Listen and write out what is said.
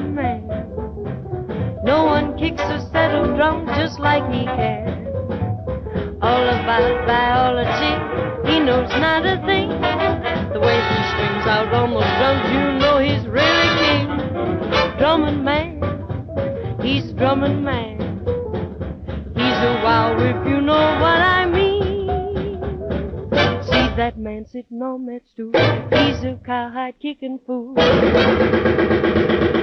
drumming man. No one kicks a set of drums just like he can. All about biology, he knows not a thing. The way he strings out on those drums, you know he's really king. Drumming man, he's drumming man. He's a wild rip, you know what I mean. See that man sitting on that stool, he's a cowhide kicking fool.